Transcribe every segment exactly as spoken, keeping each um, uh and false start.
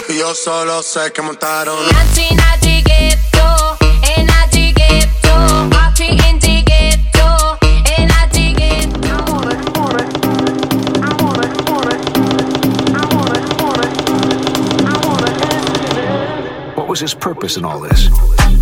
Y yo solo sé que montaron. Nancy, Nancy, ghetto, eh, Nancy, ghetto, Party in the ghetto, eh, Nancy, ghetto. What was his purpose in all this?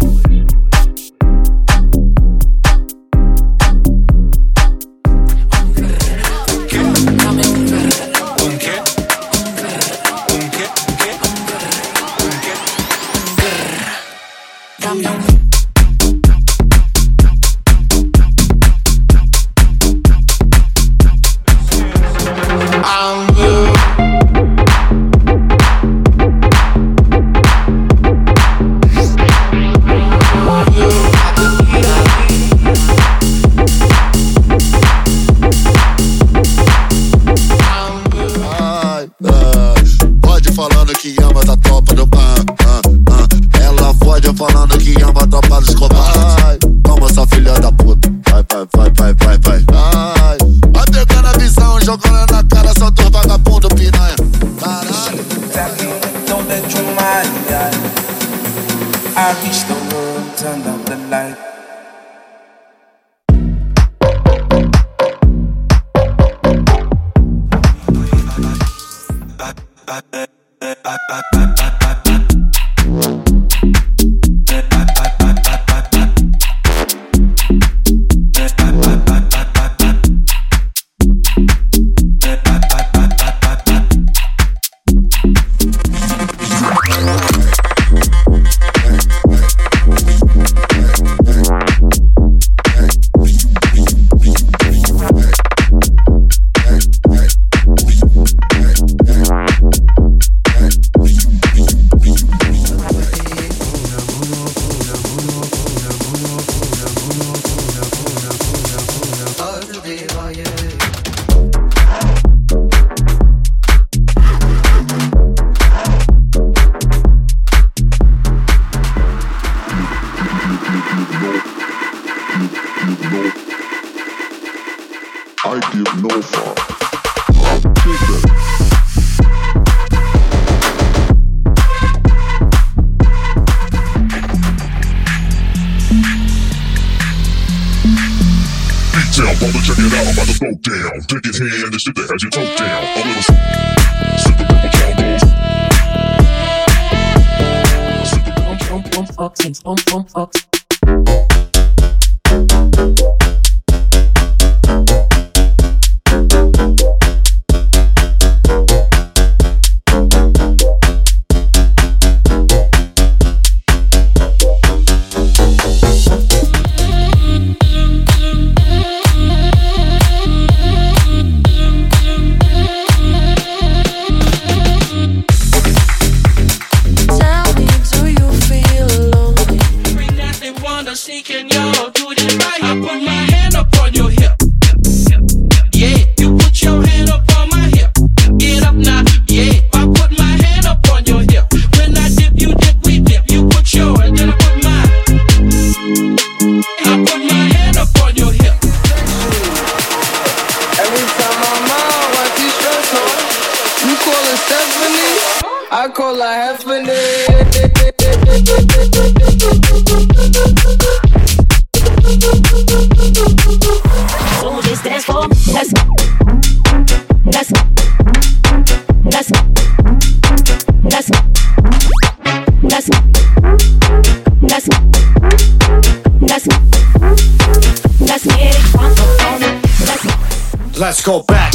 Let's go back.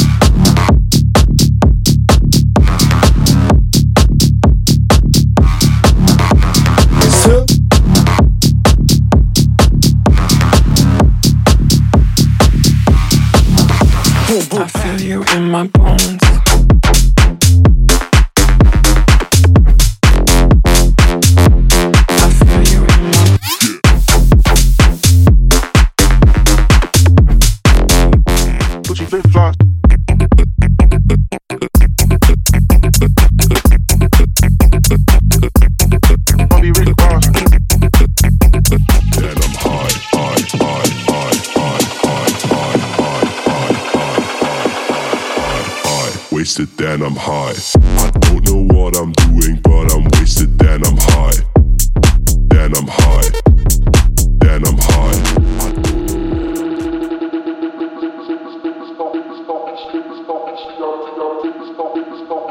I feel you in my bones. I feel you in my Gucci flip flops. Bobby Rick Ross. Then I'm high, high, high, high, high, high, high, high, high, high, high, high, wasted. Then I'm high. I don't know what I'm doing, but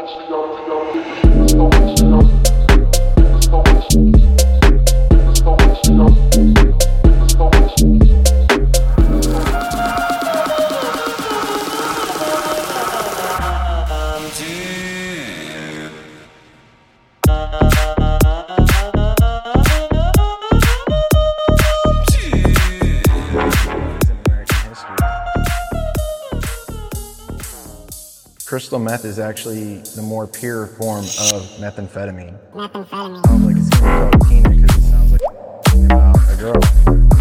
Crystal meth is actually the more pure form of methamphetamine. Methamphetamine. Sounds like it's gonna be called Tina because it sounds like about a girl.